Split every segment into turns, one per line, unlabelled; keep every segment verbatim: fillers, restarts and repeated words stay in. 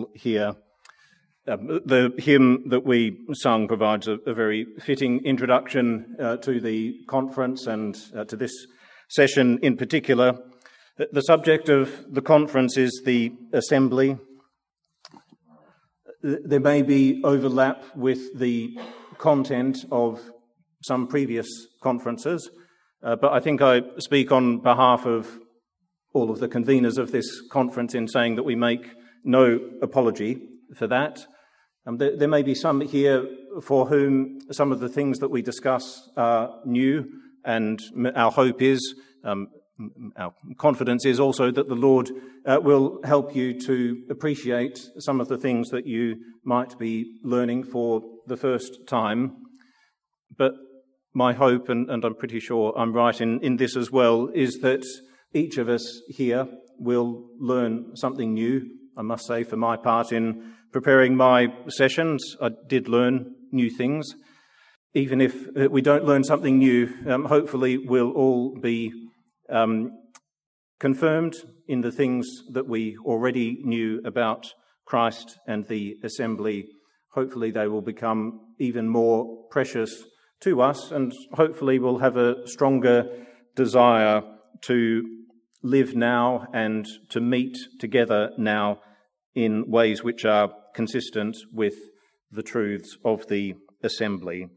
all here. Um, the hymn that we sung provides a, a very fitting introduction uh, to the conference and uh, to this session in particular. The subject of the conference is the assembly. There may be overlap with the content of some previous conferences, uh, but I think I speak on behalf of all of the conveners of this conference in saying that we make no apology for that. Um, there, there may be some here for whom some of the things that we discuss are new, and our hope is, um, our confidence is also that the Lord uh, will help you to appreciate some of the things that you might be learning for the first time. But my hope, and, and I'm pretty sure I'm right in, in this as well, is that each of us here will learn something new. I must say, for my part, in preparing my sessions, I did learn new things. Even if we don't learn something new, um, hopefully we'll all be um, confirmed in the things that we already knew about Christ and the assembly. Hopefully they will become even more precious to us, and hopefully we'll have a stronger desire to live now and to meet together now in ways which are consistent with the truths of the assembly.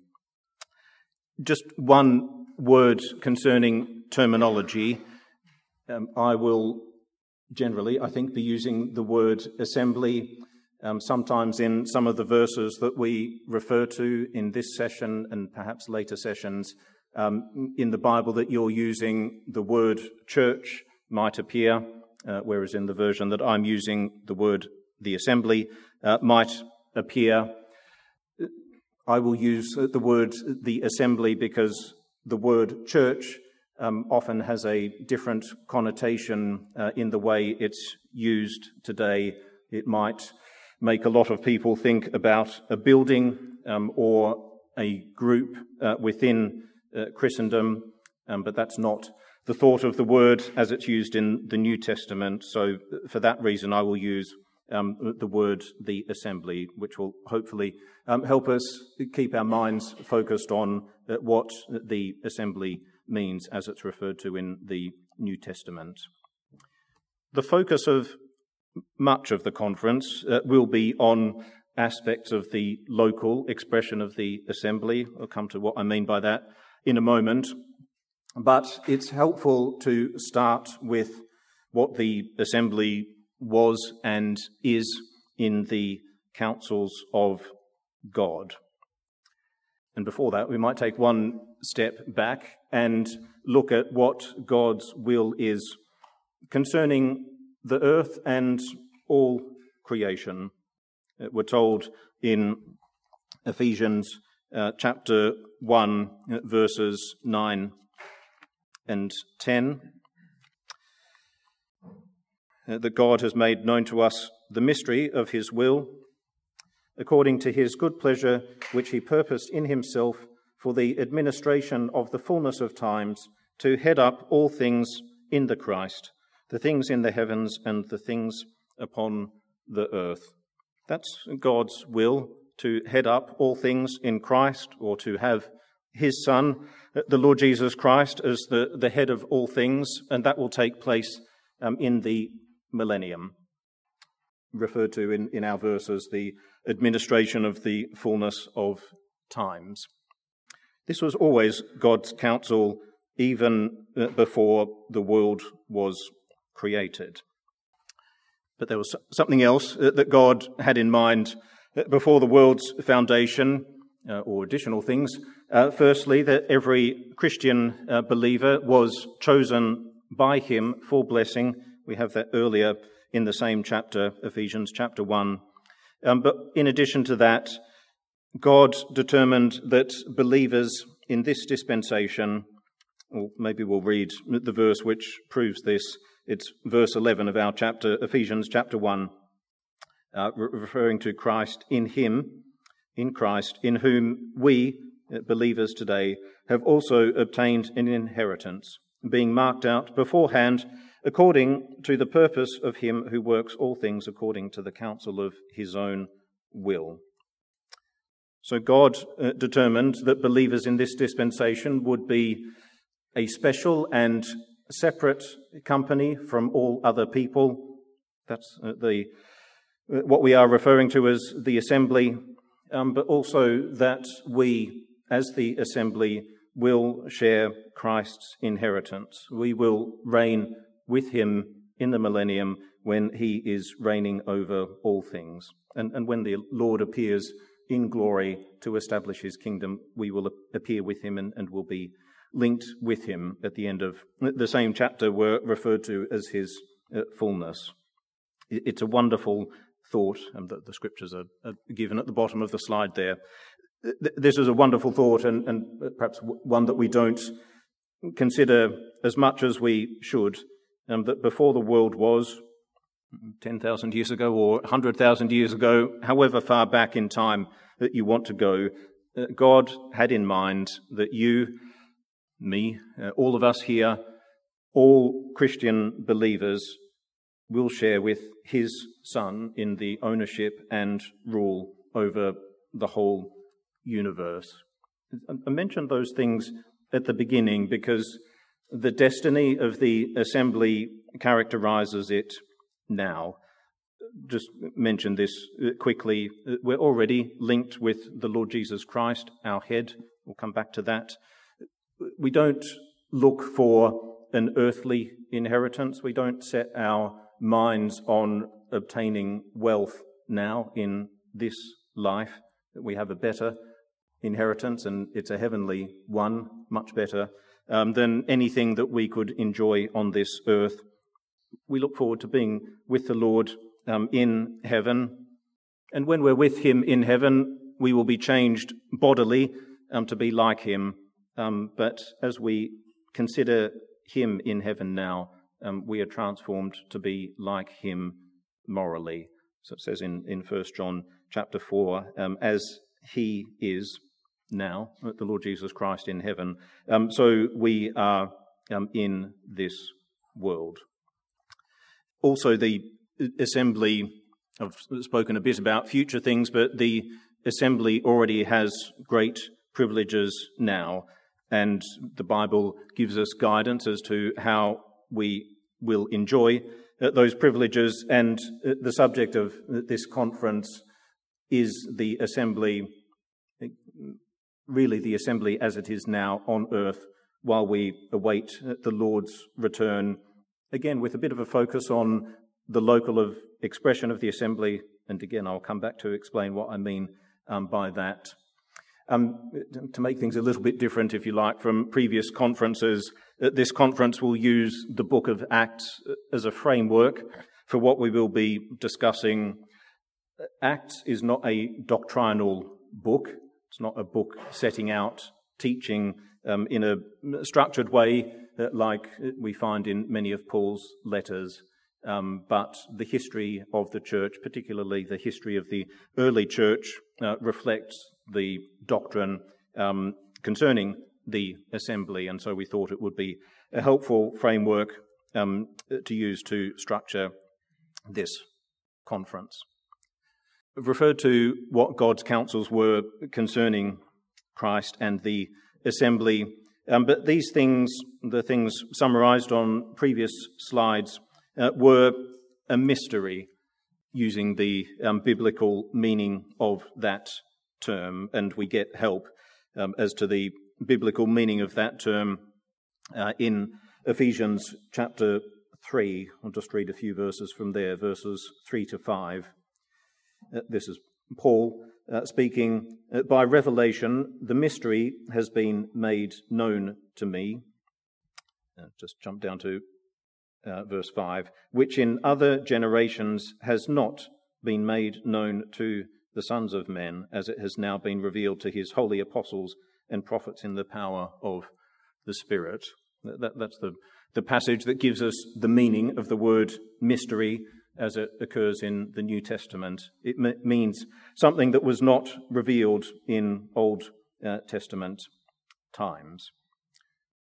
Just one word concerning terminology. Um, I will generally, I think, be using the word assembly um, sometimes in some of the verses that we refer to in this session and perhaps later sessions. Um, in the Bible that you're using, the word church might appear, uh, whereas in the version that I'm using, the word the assembly uh, might appear. I will use the word the assembly because the word church um, often has a different connotation uh, in the way it's used today. It might make a lot of people think about a building um, or a group uh, within uh, Christendom, um, but that's not the thought of the word as it's used in the New Testament. So for that reason, I will use um, the word the assembly, which will hopefully um, help us keep our minds focused on uh, what the assembly means as it's referred to in the New Testament. The focus of much of the conference uh, will be on aspects of the local expression of the assembly. I'll come to what I mean by that in a moment. But it's helpful to start with what the assembly was and is in the councils of God. And before that, we might take one step back and look at what God's will is concerning the earth and all creation. We're told in Ephesians uh, chapter one, verses nine and ten, that God has made known to us the mystery of his will, according to his good pleasure, which he purposed in himself for the administration of the fullness of times, to head up all things in the Christ, the things in the heavens and the things upon the earth. That's God's will, to head up all things in Christ, or to have his Son, the Lord Jesus Christ, as the, the head of all things, and that will take place um, in the millennium, referred to in, in our verses, the administration of the fullness of times. This was always God's counsel, even before the world was created. But there was something else that God had in mind before the world's foundation, uh, or additional things. Uh, firstly, that every Christian uh, believer was chosen by him for blessing. We have that earlier in the same chapter, Ephesians chapter one. Um, but in addition to that, God determined that believers in this dispensation, or maybe we'll read the verse which proves this. It's verse eleven of our chapter, Ephesians chapter one, uh, referring to Christ. In him, in Christ, in whom we, believers today, have also obtained an inheritance, being marked out beforehand according to the purpose of him who works all things according to the counsel of his own will. So God uh, determined that believers in this dispensation would be a special and separate company from all other people. That's uh, the uh, what we are referring to as the assembly, um, but also that we, as the assembly, will share Christ's inheritance. We will reign with him in the millennium when he is reigning over all things. And, and when the Lord appears in glory to establish his kingdom, we will appear with him and, and will be linked with him at the end of the same chapter we're referred to as his uh, fullness. It's a wonderful thought, and the, the scriptures are, are given at the bottom of the slide there. This is a wonderful thought, and, and perhaps one that we don't consider as much as we should, um, that before the world was, ten thousand years ago or one hundred thousand years ago, however far back in time that you want to go, uh, God had in mind that you, me, uh, all of us here, all Christian believers will share with his Son in the ownership and rule over the whole universe. I mentioned those things at the beginning because the destiny of the assembly characterizes it now. Just mention this quickly. We're already linked with the Lord Jesus Christ, our head. We'll come back to that. We don't look for an earthly inheritance. We don't set our minds on obtaining wealth now in this life. We have a better inheritance, and it's a heavenly one, much better um, than anything that we could enjoy on this earth. We look forward to being with the Lord um, in heaven. And when we're with him in heaven, we will be changed bodily um, to be like him. Um, but as we consider him in heaven now, um, we are transformed to be like him morally. So it says in, in First John chapter four, um, as he is now, the Lord Jesus Christ in heaven, um, so we are um, in this world. Also, the assembly, I've spoken a bit about future things, but the assembly already has great privileges now, and the Bible gives us guidance as to how we will enjoy uh, those privileges, and uh, the subject of this conference is the assembly, really the assembly as it is now on earth, while we await the Lord's return, again with a bit of a focus on the local of expression of the assembly, and again I'll come back to explain what I mean um, by that. Um, to make things a little bit different, if you like, from previous conferences, uh, this conference will use the book of Acts as a framework for what we will be discussing. Acts is not a doctrinal book. It's not a book setting out teaching um, in a structured way uh, like we find in many of Paul's letters, um, but the history of the church, particularly the history of the early church, uh, reflects the doctrine um, concerning the assembly, and so we thought it would be a helpful framework um, to use to structure this conference. I've referred to what God's counsels were concerning Christ and the assembly, um, but these things, the things summarized on previous slides, uh, were a mystery, using the um, biblical meaning of that term, and we get help um, as to the biblical meaning of that term uh, in Ephesians chapter three. I'll just read a few verses from there, verses three to five. Uh, this is Paul uh, speaking, uh, by revelation, the mystery has been made known to me. Uh, just jump down to uh, verse five, which in other generations has not been made known to the sons of men, as it has now been revealed to his holy apostles and prophets in the power of the Spirit. That, that's the, the passage that gives us the meaning of the word mystery as it occurs in the New Testament. It m- means something that was not revealed in Old uh, Testament times.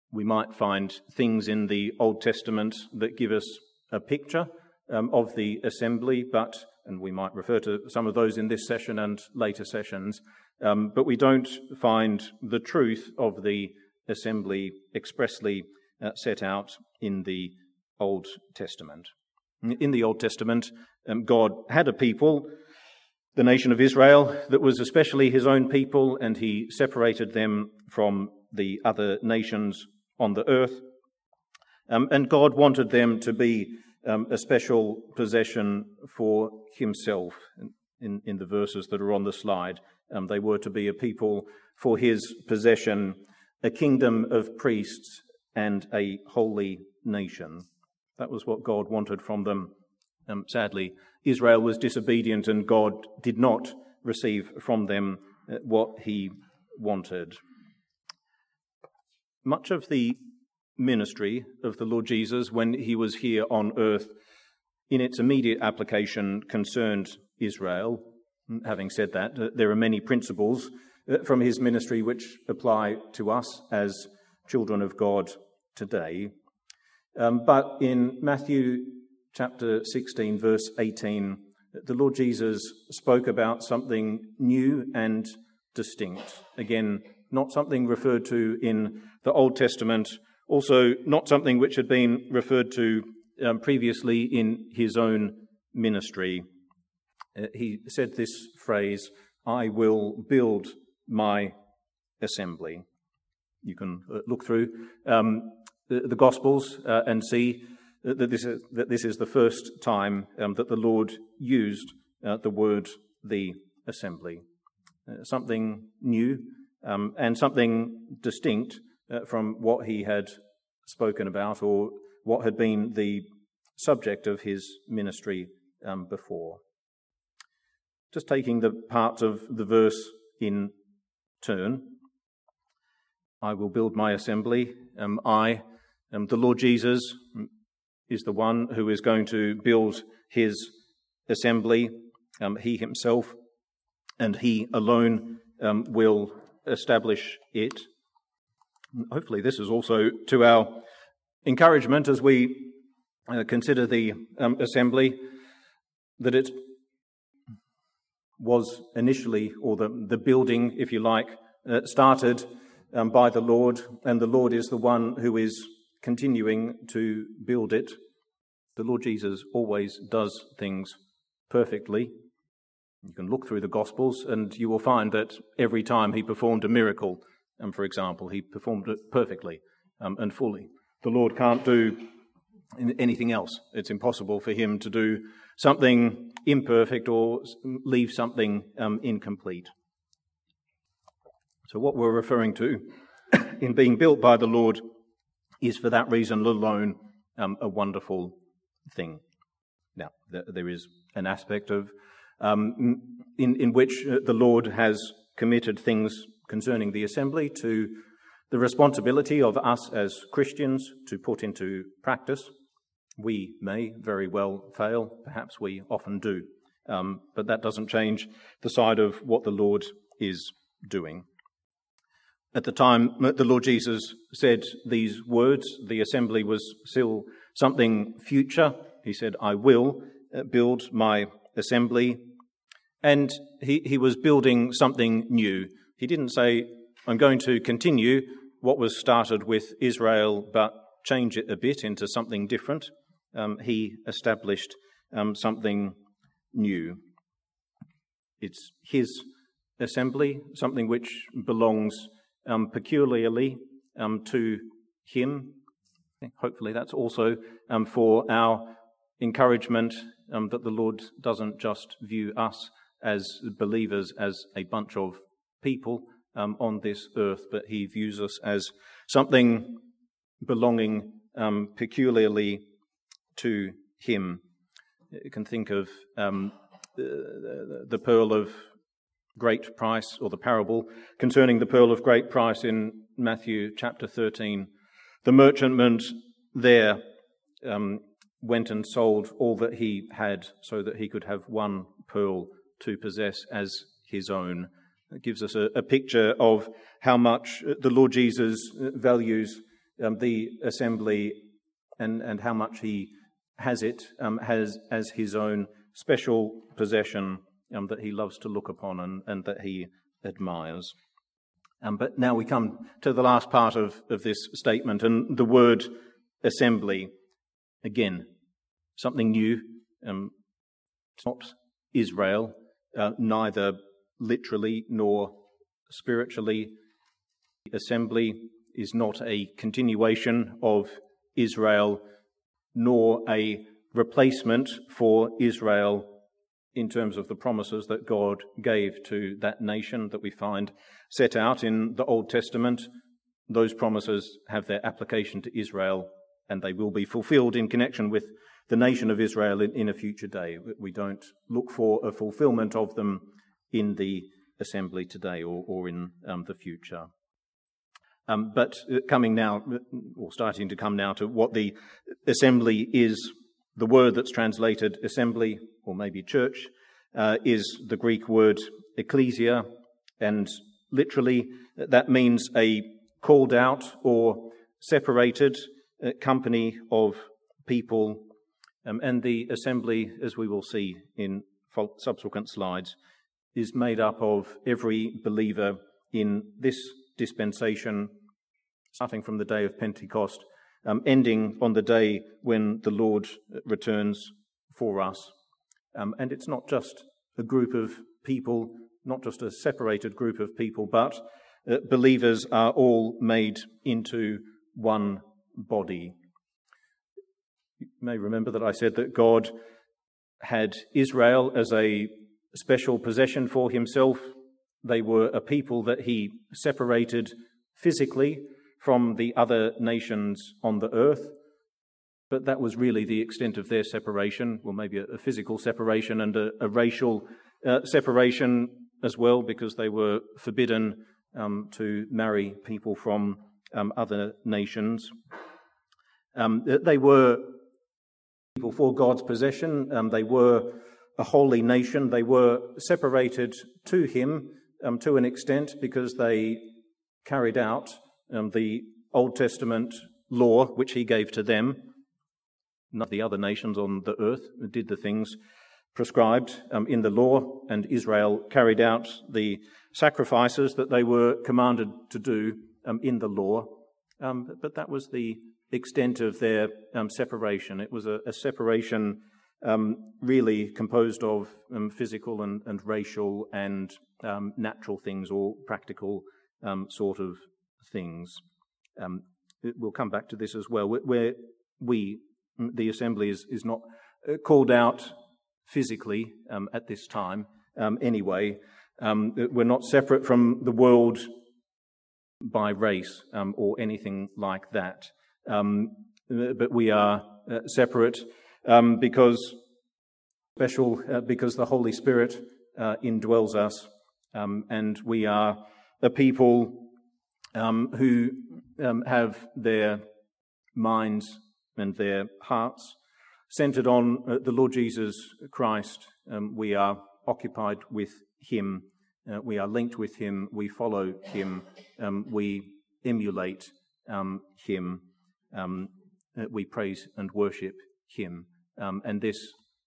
We might find things in the Old Testament that give us a picture um, of the assembly, but, and we might refer to some of those in this session and later sessions, um, but we don't find the truth of the assembly expressly uh, set out in the Old Testament. In the Old Testament, um, God had a people, the nation of Israel, that was especially his own people, and he separated them from the other nations on the earth. Um, and God wanted them to be um, a special possession for himself. In, in the verses that are on the slide, um, they were to be a people for his possession, a kingdom of priests and a holy nation. That was what God wanted from them. Um, sadly, Israel was disobedient, and God did not receive from them what he wanted. Much of the ministry of the Lord Jesus when he was here on earth, in its immediate application, concerned Israel. Having said that, there are many principles from his ministry which apply to us as children of God today. Um, but in Matthew chapter sixteen, verse eighteen, the Lord Jesus spoke about something new and distinct. Again, not something referred to in the Old Testament, also not something which had been referred to um, previously in his own ministry. Uh, he said this phrase, "I will build my assembly." You can uh, look through um, the, the Gospels uh, and see that this is, that this is the first time um, that the Lord used uh, the word "the assembly." Uh, something new um, and something distinct uh, from what he had spoken about or what had been the subject of his ministry um, before. Just taking the parts of the verse in turn. I will build my assembly. Um, I, um, the Lord Jesus, is the one who is going to build his assembly. Um, he himself and he alone um, will establish it. Hopefully this is also to our encouragement as we uh, consider the um, assembly, that it was initially, or the, the building, if you like, uh, started um, by the Lord, and the Lord is the one who is continuing to build it. The Lord Jesus always does things perfectly. You can look through the Gospels and you will find that every time he performed a miracle, um, for example, he performed it perfectly um, and fully. The Lord can't do anything else. It's impossible for him to do something imperfect or leave something um, incomplete. So what we're referring to in being built by the Lord is for that reason alone um, a wonderful thing. Now, there is an aspect of um, in, in which the Lord has committed things concerning the assembly to the responsibility of us as Christians to put into practice. We may very well fail, perhaps we often do, um, but that doesn't change the side of what the Lord is doing. At the time the Lord Jesus said these words, the assembly was still something future. He said, "I will build my assembly." And he, he was building something new. He didn't say, "I'm going to continue what was started with Israel, but change it a bit into something different." Um, he established um, something new. It's his assembly, something which belongs um, peculiarly um, to him. Hopefully that's also um, for our encouragement um, that the Lord doesn't just view us as believers as a bunch of people um, on this earth, but he views us as something belonging um, peculiarly to him. You can think of um, the, the pearl of great price, or the parable concerning the pearl of great price in Matthew chapter thirteen. The merchantman there um, went and sold all that he had so that he could have one pearl to possess as his own. It gives us a, a picture of how much the Lord Jesus values um, the assembly and, and how much he has it um, has as his own special possession um, that he loves to look upon and, and that he admires. Um, but now we come to the last part of, of this statement, and the word assembly. Again, something new. Um, it's not Israel, uh, neither literally nor spiritually. Assembly is not a continuation of Israel, nor a replacement for Israel in terms of the promises that God gave to that nation that we find set out in the Old Testament. Those promises have their application to Israel, and they will be fulfilled in connection with the nation of Israel in, in a future day. We don't look for a fulfillment of them in the assembly today or, or in um, the future. Um, but coming now, or starting to come now to what the assembly is, the word that's translated assembly, or maybe church, uh, is the Greek word ecclesia, and literally that means a called out or separated uh, company of people. Um, and the assembly, as we will see in subsequent slides, is made up of every believer in this dispensation, starting from the day of Pentecost, um, ending on the day when the Lord returns for us. Um, and it's not just a group of people, not just a separated group of people, but uh, believers are all made into one body. You may remember that I said that God had Israel as a special possession for himself. They were a people that he separated physically from the other nations on the earth, but that was really the extent of their separation, well, maybe a, a physical separation and a, a racial uh, separation as well, because they were forbidden um, to marry people from um, other nations. Um, they were people for God's possession. Um, they were a holy nation. They were separated to him um, to an extent because they carried out um, the Old Testament law which he gave to them. None of the other nations on the earth did the things prescribed um, in the law, and Israel carried out the sacrifices that they were commanded to do um, in the law. Um, but that was the extent of their um, separation. It was a, a separation um, really composed of um, physical and, and racial and um, natural things, or practical um, sort of things. Um, we'll come back to this as well, where we, the assembly, is, is not called out physically um, at this time um, anyway. Um, we're not separate from the world by race um, or anything like that. Um, but we are uh, separate um, because special uh, because the Holy Spirit uh, indwells us, um, and we are a people um, who um, have their minds and their hearts centered on uh, the Lord Jesus Christ. Um, we are occupied with him. Uh, we are linked with him. We follow him. Um, we emulate um, him. Um, we praise and worship him. Um, and this,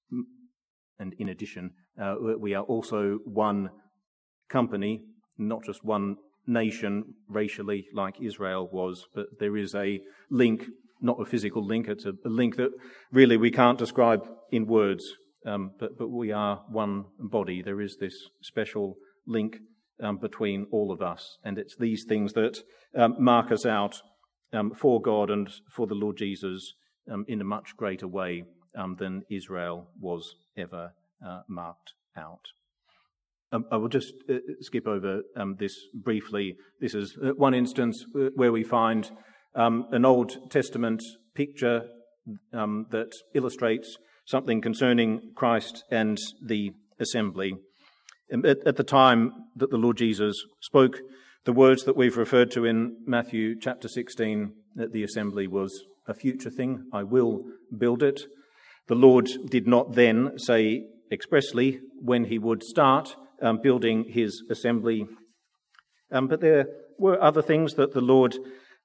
and in addition, uh, we are also one company, not just one nation racially like Israel was, but there is a link, not a physical link, it's a, a link that really we can't describe in words, um, but, but we are one body. There is this special link um, between all of us, and it's these things that um, mark us out um, for God and for the Lord Jesus um, in a much greater way um, than Israel was ever uh, marked out. Um, I will just uh, skip over um, this briefly. This is uh, one instance where we find um, an Old Testament picture um, that illustrates something concerning Christ and the assembly. At, at the time that the Lord Jesus spoke the words that we've referred to in Matthew chapter sixteen, that the assembly was a future thing, I will build it. The Lord did not then say expressly when he would start um, building his assembly, um, but there were other things that the Lord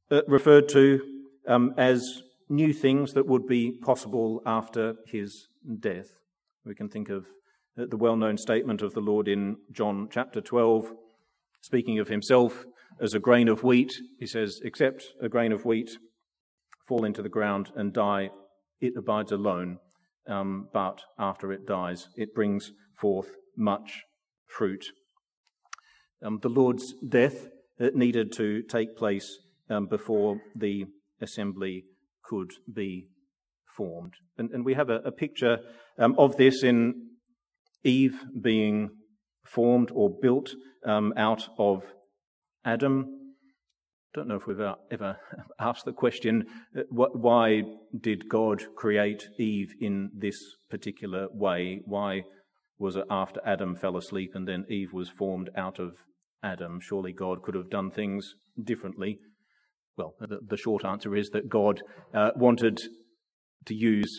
uh, referred to um, as new things that would be possible after his death. We can think of uh, the well-known statement of the Lord in John chapter twelve, speaking of himself as a grain of wheat. He says, "Except a grain of wheat fall into the ground and die, it abides alone, um, but after it dies, it brings forth much fruit." Um, the Lord's death uh, needed to take place um, before the assembly could be formed. And, and we have a, a picture um, of this in Eve being formed or built um, out of Adam. Don't know if we've ever asked the question, why did God create Eve in this particular way? Why was it after Adam fell asleep and then Eve was formed out of Adam? Surely God could have done things differently. Well, the, the short answer is that God uh, wanted to use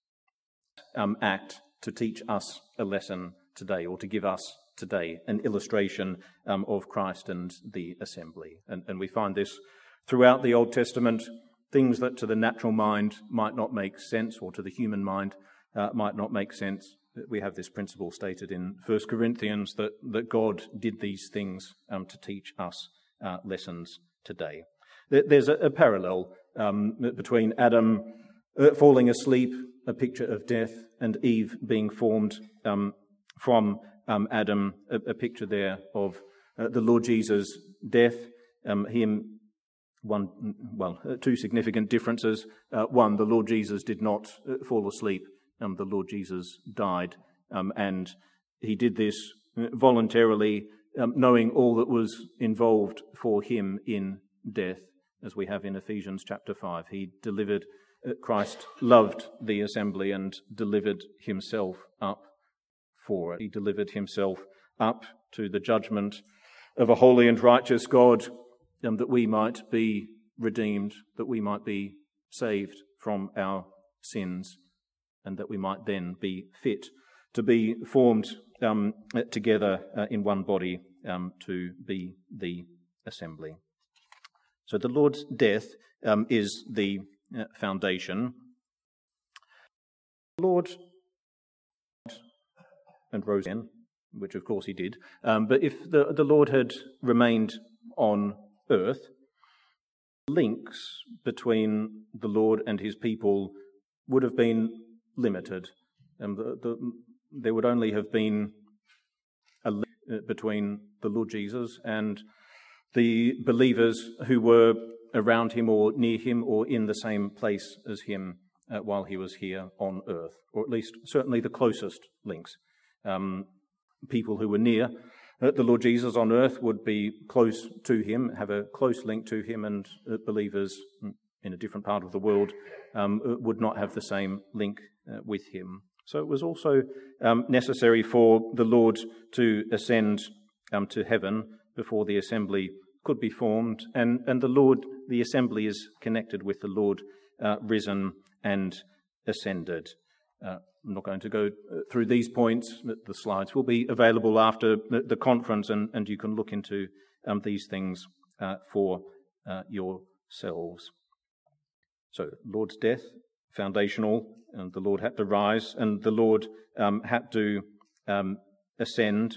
um, act to teach us a lesson today, or to give us today an illustration um, of Christ and the assembly. And, and we find this throughout the Old Testament, things that to the natural mind might not make sense, or to the human mind uh, might not make sense. We have this principle stated in First Corinthians that, that God did these things um, to teach us uh, lessons today. There's a, a parallel um, between Adam uh, falling asleep, a picture of death, and Eve being formed um, from um, Adam, a, a picture there of uh, the Lord Jesus' death. Um, him, one, well, uh, two significant differences. Uh, one, the Lord Jesus did not uh, fall asleep. Um, the Lord Jesus died, um, and he did this voluntarily, um, knowing all that was involved for him in death, as we have in Ephesians chapter five. He delivered, uh, Christ loved the assembly and delivered himself up for it. He delivered himself up to the judgment of a holy and righteous God, um, that we might be redeemed, that we might be saved from our sins, and that we might then be fit to be formed um, together uh, in one body um, to be the assembly. So the Lord's death um, is the uh, foundation. The Lord and rose again, which of course he did. Um, but if the, the Lord had remained on earth, links between the Lord and his people would have been limited. Um, the, the, there would only have been a link between the Lord Jesus and the believers who were around him or near him or in the same place as him uh, while he was here on earth, or at least certainly the closest links. Um, people who were near uh, the Lord Jesus on earth would be close to him, have a close link to him, and uh, believers in a different part of the world um, would not have the same link uh, with him. So it was also um, necessary for the Lord to ascend um, to heaven before the assembly could be formed, and, and the Lord, the assembly is connected with the Lord uh, risen and ascended. Uh, I'm not going to go through these points. The slides will be available after the conference, and, and you can look into um, these things uh, for uh, yourselves. So, Lord's death, foundational, and the Lord had to rise, and the Lord um, had to um, ascend.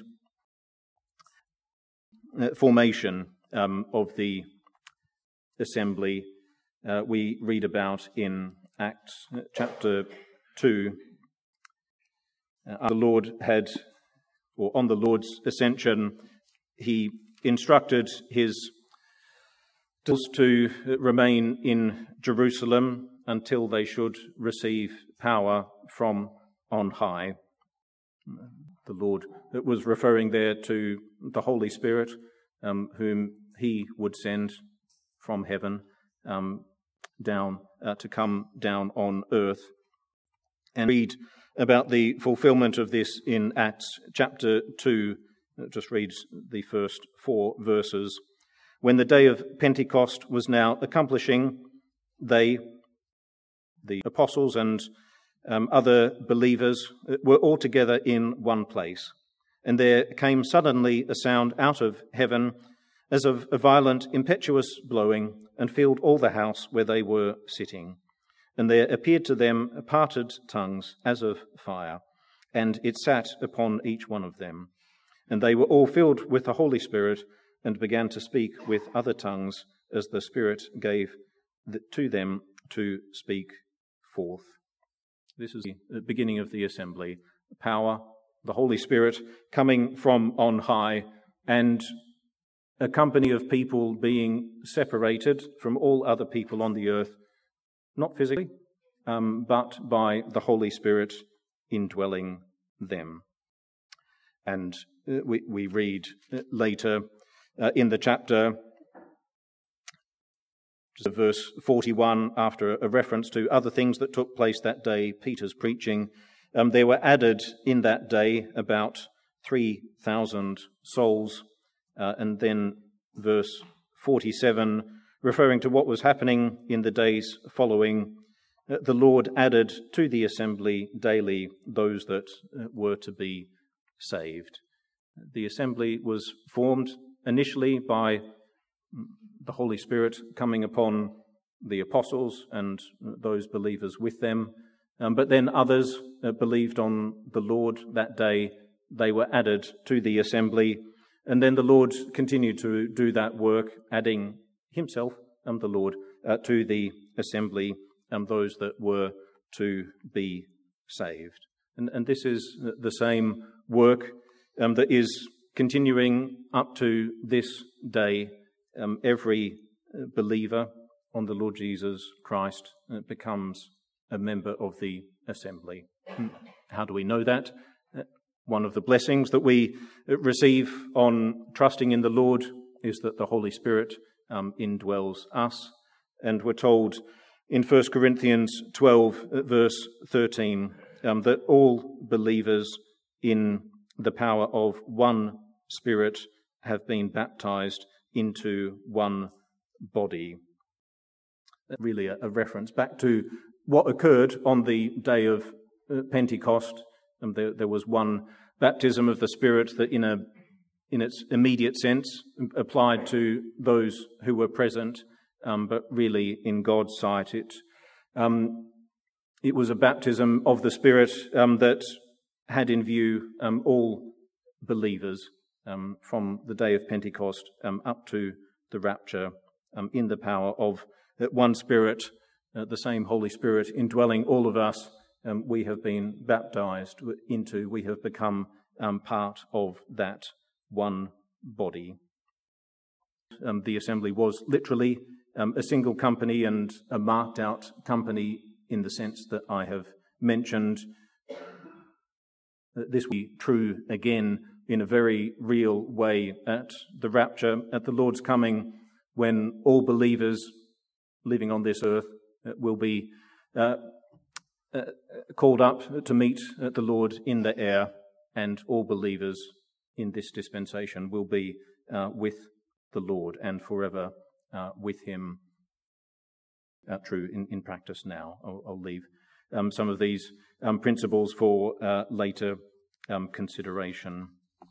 Uh, formation um, of the assembly uh, we read about in Acts uh, chapter two. Uh, the Lord had, or on the Lord's ascension, he instructed his disciples to remain in Jerusalem until they should receive power from on high. The Lord was referring there to the Holy Spirit, um, whom he would send from heaven um, down uh, to come down on earth. And read about the fulfillment of this in Acts chapter two. Just read the first four verses. When the day of Pentecost was now accomplishing, they, the apostles and um, other believers, were all together in one place. And there came suddenly a sound out of heaven as of a violent, impetuous blowing, and filled all the house where they were sitting. And there appeared to them parted tongues as of fire, and it sat upon each one of them. And they were all filled with the Holy Spirit, and began to speak with other tongues as the Spirit gave to them to speak forth. This is the beginning of the assembly. Power, the Holy Spirit coming from on high, and a company of people being separated from all other people on the earth, not physically, um, but by the Holy Spirit indwelling them. And uh, we, we read later uh, in the chapter, verse forty-one, after a reference to other things that took place that day, Peter's preaching, um, there were added in that day about three thousand souls. Uh, and then verse forty-seven, referring to what was happening in the days following, uh, the Lord added to the assembly daily those that uh, were to be saved. The assembly was formed initially by the Holy Spirit coming upon the apostles and those believers with them, um, but then others uh, believed on the Lord that day. They were added to the assembly. And then the Lord continued to do that work, adding himself, um, the Lord, uh, to the assembly, um, those that were to be saved. And, and this is the same work um, that is continuing up to this day. Um, every believer on the Lord Jesus Christ uh, becomes a member of the assembly. How do we know that? One of the blessings that we receive on trusting in the Lord is that the Holy Spirit um, indwells us. And we're told in First Corinthians twelve, verse thirteen, um, that all believers in the power of one Spirit have been baptized into one body. Really a, a reference back to what occurred on the day of uh, Pentecost. Um, there, there was one baptism of the Spirit that in a in its immediate sense applied to those who were present, um, but really in God's sight it um, it was a baptism of the Spirit um, that had in view um, all believers um, from the day of Pentecost um, up to the rapture, um, in the power of uh, one Spirit, uh, the same Holy Spirit indwelling all of us. Um, we have been baptized into, we have become um, part of that one body. Um, the assembly was literally um, a single company and a marked out company in the sense that I have mentioned. This will be true again in a very real way at the rapture, at the Lord's coming, when all believers living on this earth will be uh, Uh, called up to meet uh, the Lord in the air, and all believers in this dispensation will be uh, with the Lord and forever uh, with him. Uh, true in, in practice now. I'll, I'll leave um, some of these um, principles for uh, later um, consideration.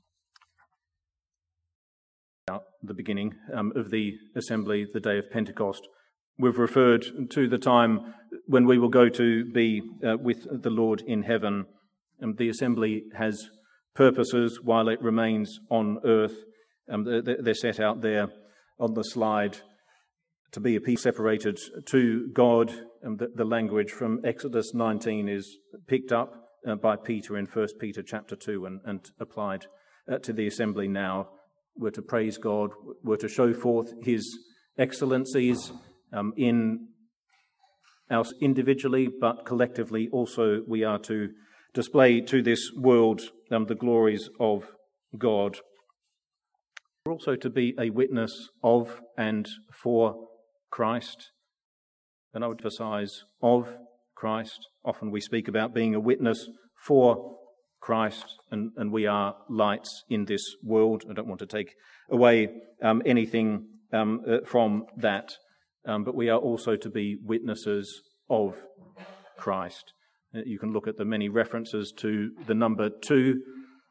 At the beginning um, of the assembly, the day of Pentecost, we've referred to the time when we will go to be uh, with the Lord in heaven. And the assembly has purposes while it remains on earth. Um, they're set out there on the slide. To be a people separated to God. And the, the language from Exodus nineteen is picked up uh, by Peter in First Peter chapter two and, and applied uh, to the assembly now. We're to praise God. We're to show forth his excellencies Um, in us individually, but collectively also we are to display to this world um, the glories of God. We're also to be a witness of and for Christ. And I would emphasize of Christ. Often we speak about being a witness for Christ, and, and we are lights in this world. I don't want to take away um, anything um, uh, from that, um, but we are also to be witnesses of Christ. Uh, you can look at the many references to the number two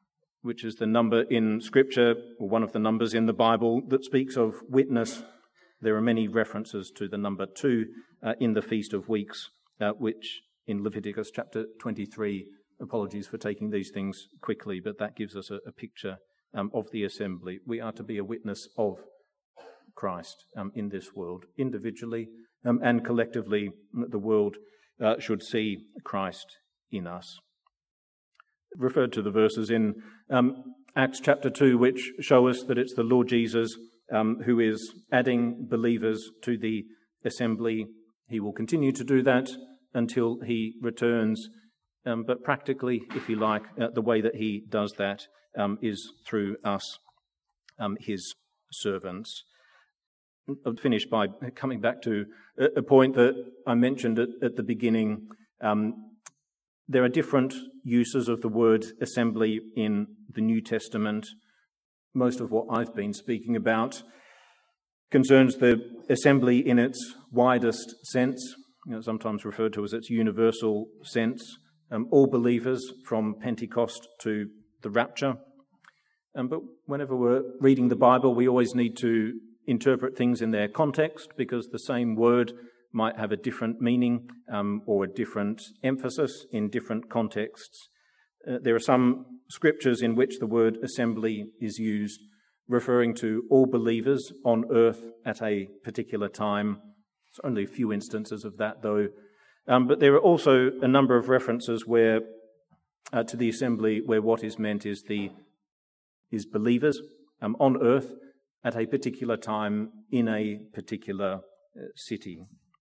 which is the number in Scripture, or one of the numbers in the Bible that speaks of witness. There are many references to the number two uh, in the Feast of Weeks, uh, which in Leviticus chapter twenty-three, apologies for taking these things quickly, but that gives us a, a picture um, of the assembly. We are to be a witness of Christ um, in this world, individually um, and collectively. The world uh, should see Christ in us. Referred to the verses in um, Acts chapter two, which show us that it's the Lord Jesus um, who is adding believers to the assembly. He will continue to do that until he returns. Um, but practically, if you like, uh, the way that he does that um, is through us, um, his servants. I'll finish by coming back to a point that I mentioned at, at the beginning. Um, there are different uses of the word assembly in the New Testament. Most of what I've been speaking about concerns the assembly in its widest sense, you know, sometimes referred to as its universal sense. Um, all believers from Pentecost to the rapture. Um, but whenever we're reading the Bible, we always need to interpret things in their context, because the same word might have a different meaning um, or a different emphasis in different contexts. Uh, there are some scriptures in which the word assembly is used, referring to all believers on earth at a particular time. There's only a few instances of that, though. Um, but there are also a number of references where uh, to the assembly where what is meant is the is believers um, on earth at a particular time in a particular uh, city.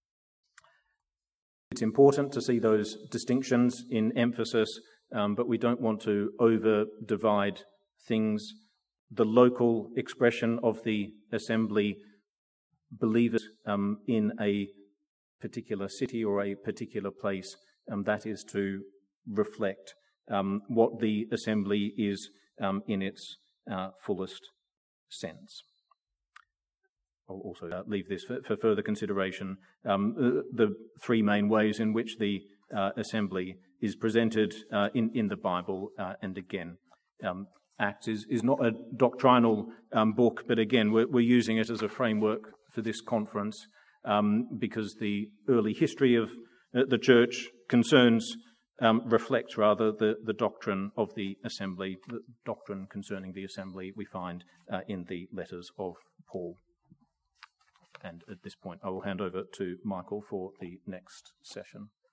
It's important to see those distinctions in emphasis, um, but we don't want to over-divide things. The local expression of the assembly, believers um, in a particular city or a particular place, um, that is to reflect um, what the assembly is um, in its uh, fullest sense. I'll also uh, leave this for, for further consideration. Um, the, the three main ways in which the uh, assembly is presented uh, in, in the Bible, uh, and again, um, Acts is, is not a doctrinal um, book, but again, we're, we're using it as a framework for this conference. Um, because the early history of uh, the church concerns, um, reflects rather, the, the doctrine of the assembly, the doctrine concerning the assembly we find uh, in the letters of Paul. And at this point, I will hand over to Michael for the next session.